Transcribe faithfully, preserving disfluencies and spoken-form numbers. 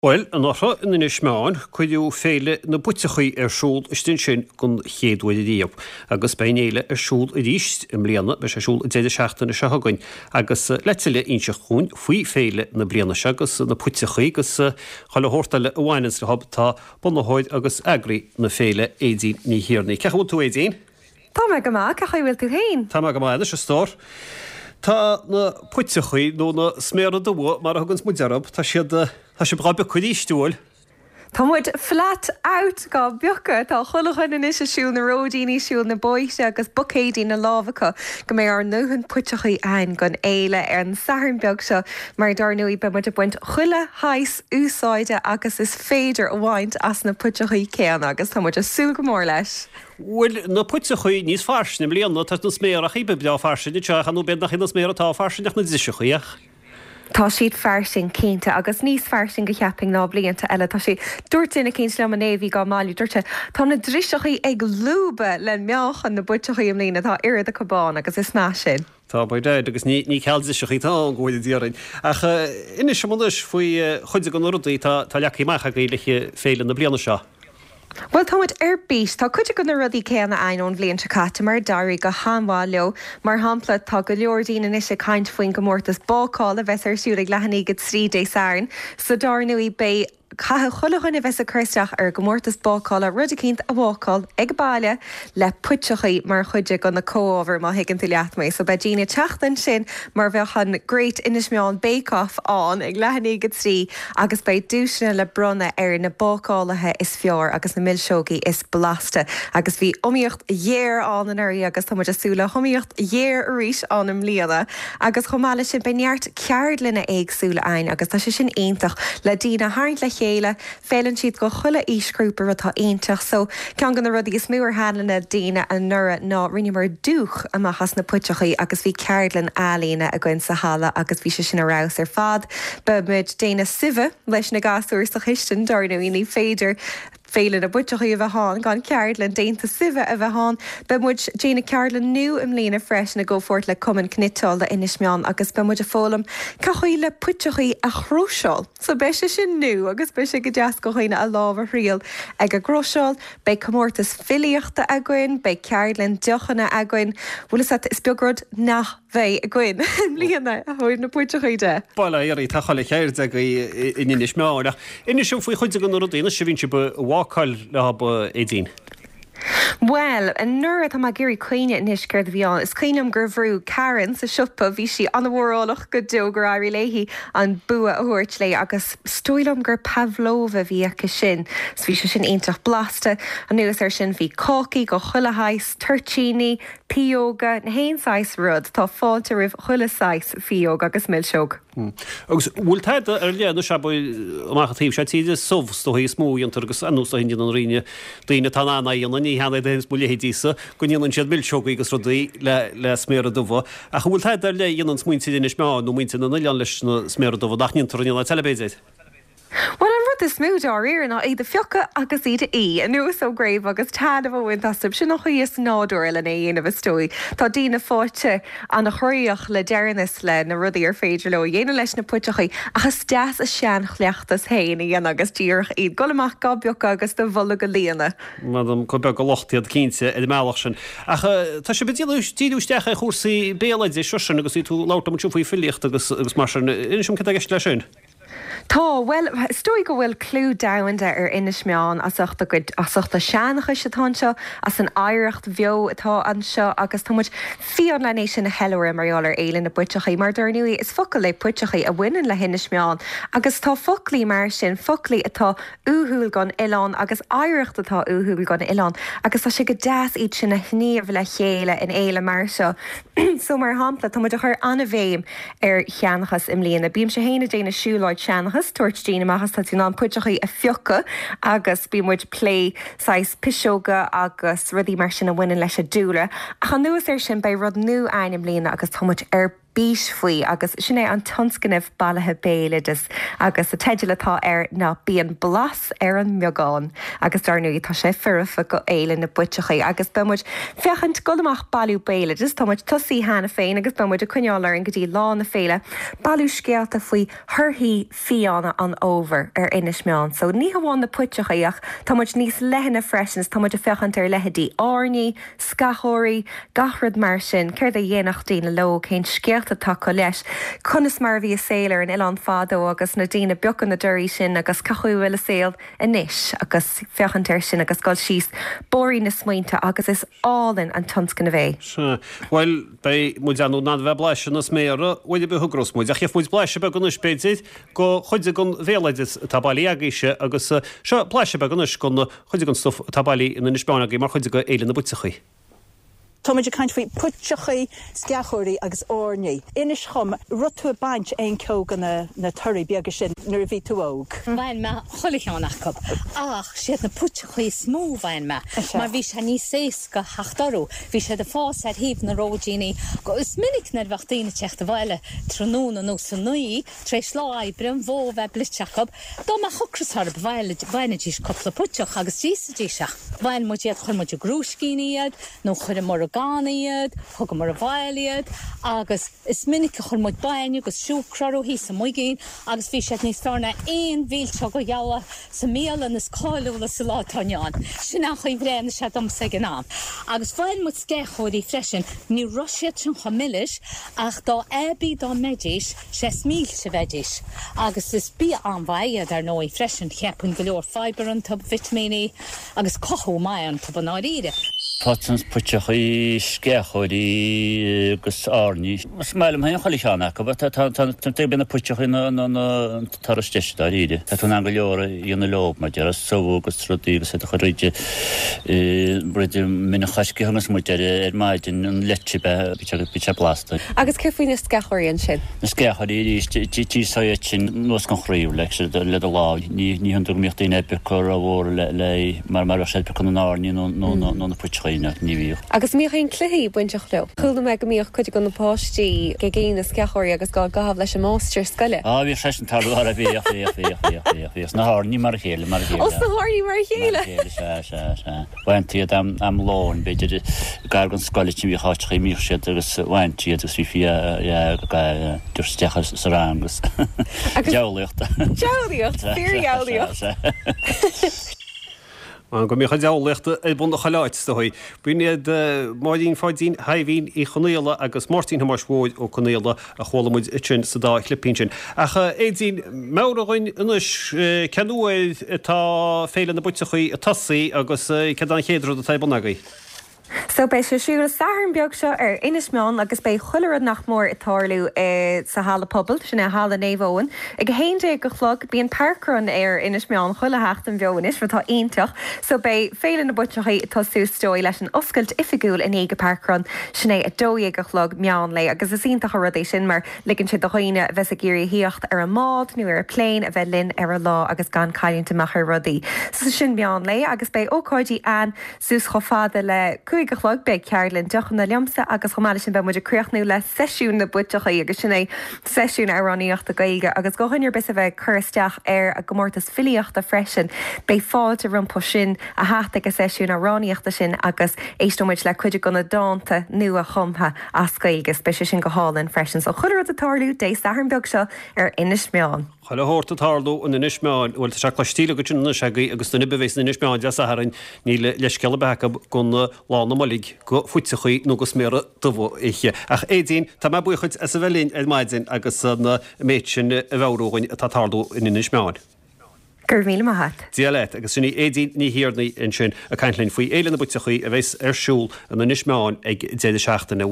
Well, an ortha in in ismeáin chuidiú féile na butichaí ar siúl istin sin gon chéadhfuil i díobh, agus bénéile ar siúl i ríist im bliana be sé siúl déidir seachtainna se hagainn, agus leitiile inse chuún faoi féile na bliana se agus na butichaí agus chaile hórtaile bhhainins le habtá bunnathóid agus agraí na féile éidín ní hiarnaí. Ceachú tú éidín? Tá me go má, ceach bhfuil tú hain? Tá me go má se stór. Tá na puitichaí nó na sméad do bhua mar thugans muidearab tá siad tá si bra be chuidístúil. Tá muid flat out gá beocha tá chulachan in is siúil na ródíní siúil na boise agus bucéidí na lábhacha go mé ar nuhann puitichaí ein gon éile ar an saharn beag seo mar darnuí be muid a buint chuile hais úsáide agus is féidir a bhaint as na puitichaí céan agus tá muid a súil go mór leis. Well, na puitichaí níos farsin im bliana tá na sméarach í be beá farsin i teach anú ben nach na sméar atá farsinach na disisichaíach. Tá siad farsin cínte agus níos farsin go cheaping ná blianta eile tá sé dúirtain na cíns le an éhí gá máú dúirte tá na drisisichaí ag lúba le meáchan na buitichaí am lína tá iad a cabán agus is ná sin. Tá baidéid agus ní ní ceildisechaí tá ghfuil díarainn. Ach inis sem muis faoi chuide go rudaí tá tá leachí maicha gaige féile na bliana seo. Well táid ar bís tá chuide go na rudí céanna ainón bblion se caite mar darí go hámhá leo mar hapla tá go leordína is sé caiint faoin go mórtas bácáil a bheits ar siúla lehanana go trí dé sairn, so darnuí bé Cathe chulachan a bheits a chuisteach ar go mórtas bácáil a rud a cinnt a bhácáil ag baile le puitichaí mar chuide go na cóhar má higann tú leatmaid, so be dína teachtain sin mar bheitchan Great Inismeán Bake-Off an ag lehanana go trí agus be dúisina le bronna ar na bácálathe is fear agus na millseogaí is blasta agus bhí omíocht dhéar an an airí agus tá muid asúla chomíocht dhéar a ríis an im líana agus chomáile sin beneart ceard lena éagsúla ein agus tá sé sin aintach le dína haint le chéile félann siad go chuile ísgrúpa atá aintach, so cean gan na rudí is múr hálanna daine an nura ná rinne mar dúch amachchas na puitichaí agus bhí ceardlann álína a gcuin sa hala agus bhí sé sin arás ar fad be muid déine sive leis na gasúir sa chiisten darnú ní féidir féile na buitichaí a bheith háin gan ceardlann déanta sive a bheith háin be muid déna ceardlann nu im lína freis na ggófort le cuman cnitáil le inismeán agus be muid a fólam cachuí le puitichaí a chróseáil, so be sé sin nu agus be sé go deas go chuoine a lábhar rial ag a gróseáil, be comórtas filiíochta a gcuin, be ceardlann deochanna a gcuin, bhfuil is beagrod nach bheith a gcuin líana a thuir na puitichaí de. Baile irí tá chaile chéir ag in inismeán. Inis sin faoi chuide go na rudína sé bhín si be bhácail le hab éidín. Well, an nuair tá géirí cuioine inis gur bhíán, is cuioinem gur bhrú Karen sa siúpa bhí si an bhórálach go dúgur airí léhí an bua a thuirt lé agus stoilm gur Pavlova bhí acha sin, s bhí se sin aintach blasta, an nuas ar sin bhí cócaí go chuilehais, turtíní, pióga, na héanáis rud tá fáilte rih chuileáis fióg agus millseog. Agus bhfuil teid ar léanú se amachchatíh sé tíide sovs do hí smúíontar agus anús a hin an ríine daoine tá anna íonna ní hena déins buléhédísa go níanann siad millseogaí agus rudaí le le sméad do bh. A bhfuil teid ar le dhéanaan smuointe inis meán nó muinte na lean leis na sméad do bh nachníontar na telebéideid. Well, an rud is smúd á riar ná iad fiocha agus iad í a nuas ó gréibh agus tad a bhhain tasib sin nach chuíos nádúir le na dhéanamh stói. Tá dína fáte an na choíoch le dearnas le na rudaí ar féidir le dhéana leis na puitichaí agus deas a sean chleachtas héana dhéana agus tíorch iad golamach gá beocha agus do bhla go líana. Madam go be go lochtaíad cínte i meach sin. Ach tá sé tíústeach a chósaí béalaid é sesin agus í tú láta tú faoi filiíocht agus agus mar sin inisisiom ce leis sin. Tá, well, stoi go bhfuil clú dahainte ar inismeán asachta go asachta seancha se tá seo as an áireacht bheo atá an seo agus tá muid fion lenéis sin na heir maráil ar éile na puitichaí mar darnuí is focail le puitichaí a bhainean le inismeán agus tá foclaí mar sin foclaí atá úthúil gan Ián agus áireacht atá úthúil gan Ián agus tá si go deas iad sin na hníomh le chéile in éile mar seo so mar hapla tá muid a chur anna bhéim ar cheanachas im líana bím sé héna déana siúláid seanachas tuairt amachchas tá tú ná puitichaí a fiocha agus bí muid play sais pisóga agus rudí mar sin a bhainean leis a dúla a chu nuas ar sin bei rud nu ainim líana agus tá muid ar bís faoi agus sinné an tonscanmh bailthe béiledas agus a teidiletá ar na bíon blas ar an meáin agus darnuí tá sé furifa go éile na butechaí agus bemuid fechant golamach bailú béiledas tá muid tosaí hena féin agus bemuid a cuneálar an gotí lá na féile bailú scealta faoi thurthaí fiána an óver ar inis meán. So ní hamháin na putechaíach tá muid níos lehanna freisins tá muid a fechant ar lehadí áirní, scathirí, gachrad mar sin, chuir a dhéanaach daoine lo cén scealta take leis. Conas mar bhí saoir an Ilan fádó agus na daoine beag na duirí sin agus cachuhfuil a saoil inis agus fechant ar sin agus gáil síos borí na smaointe agus is álinn an tonscan a bheith. Well, bei muid anú ná bheith bleise na méara, bhfuil be thugros muid. A chéh muid bleise be gona spéid go chuide gon bhéleidir tabalí agéise agus seo bleise be gona gon chuide gon stof tabalí in na Spánaí mar chuide go éile na butechaí. Táidir caint faoi putechaí, sceathirí agus ornaí. Inis chum rutú a baint ein ceoga na na tuirí beaga sin nuair a bhí tú óg. Bhain me cholaíánach cub. Ach, siad na putechaí smó bhain me. Mar bhí sé ní séas go heachtarú. Bhí sé de fás ar híomh na ródíní go is minic nar bhachtaína teachta bhile tróna nó san nuí, treis láid brim bhó bheith bliteach cub. Dá me chucrasar bhile bhaine dís coppla puteach agus dísa díseach. Bhain mu iad chuir muid a grúscíníiad, nó chuir mar gánaíad, thug mar a bhailiad, agus is minic a chuir muid bainne agus siúcrarú hí sa muigéin, agus bhí sé níos starna éon bhílte go jaala sa méal an is cáilúla sa látáineán. Sin nach chuí bhréna sé domsa gan ná. Agus bhain muid scéchóirí freisin, ní roisiad sin chamillis ach dá ébi dá medis sé smíl se vedis. Agus is bí an bhaiad ar nóí freisin cheapún go leor fiber an tub vitamíní agus cochú mai an tub an áíre. Potsons putechaí, sceathirí agus áirní. Mas meilm haon cholaíánach go tá bena putechaí na tarsteiste ríide. Tá tún an go leor dhéana lob mar dear sobh agus trúdaí agus a chuide bridir mina chaisci hamas muidir ar maidin an lete bite blasta. Agus cefuoin na sceathirí an sin? Na sceathirí tí saoid sin nuas gan chríomh le le a lá. Ní hunú míochttaí epic chu a bhór le mar mar sé pe an áirní nó na putechaí. Agus mí chun cluí buinteach le. Chula me go míoch chuide go na páistí ge géin na sceathirí agus gá gahabh leis an máster scoile. Á bhí sé an tarú ar a bhí a bhí a bhí a bhí na háirní mar chéile mar chéile. Os na háirní mar chéile? Se se se. Bhaintíad am lán beidir gar an scoile tí bhí cháitchaí míoch siad agus bhaintíad agus bhí fi dúrsteachas sa rangus. Deolaíocht. Deolaíocht, fíor deolaíocht. An go mé cha deálaachta é bunda chaláid stoí. Bhuiinead máidín fáidín haimhín í chonéile agus Martin mar smóid ó chonéile a cholamuid sin sa dá clipín sin. Acha éidirn meráin inis ceanúid tá féile na butechaí a tasaí agus ce an chéadrú a taibannagaí. So bei se siúil saharn beag seo ar inis meán agus bei chuilead nach mór i tálú sa hála pobl sin na hála néhóin. Ag héinte go chlog bíon parkrun ar inis meán chuile hecht an bheonis fatá aintach, so bei féile na butechaí tosú stoi leis an oscailt ifigúil in éige parkrun sinné a dóí go chlog meán lei agus is ínta choradéis sin mar liginn si do chuoine a bheits a géirí hiocht ar a mád nu ar a pléin a bheith linn ar a lá agus gan caiinte mechar rudaí. So sin meán lei agus bei ócáidí an sús chofáda le go chlog be cearlinn dechan na leamsa agus chomáile sin be muidir cruachnú le seisiún na butechaí agus sinné seisiún aráníocht a gaige agus gohainir bis a bheith chuisteach ar a gomórtas filiocht a freisin bei fáilte rumpa sin a háta a seisiún aráníochta sin agus éistóid le chuidir gona dáanta nu a chumtha ascailgus be sin go hálinn freisin so chuidir a tálú dééis saharn beag seo ar inis meán. Chaile hórta tálú an inis meáin bhfuil se chluistíle go sin na segaí agus duna behééis na inis meáin de saharin ní leis ceile becha gon lána malig go fuitechaí nó go sméra dohó éiche. Ach éidirn tá me buchuid as a bhelín ag maidin agus na méid sin a bhróin tá tálú in inis meáin. Gur míle maithe. Dialeit agus sinna éidirn ní hiarnaí in sin a caiintlinn faoi éile na butechaí a bheits ar siúl an na inis meáin ag déidir seachtainna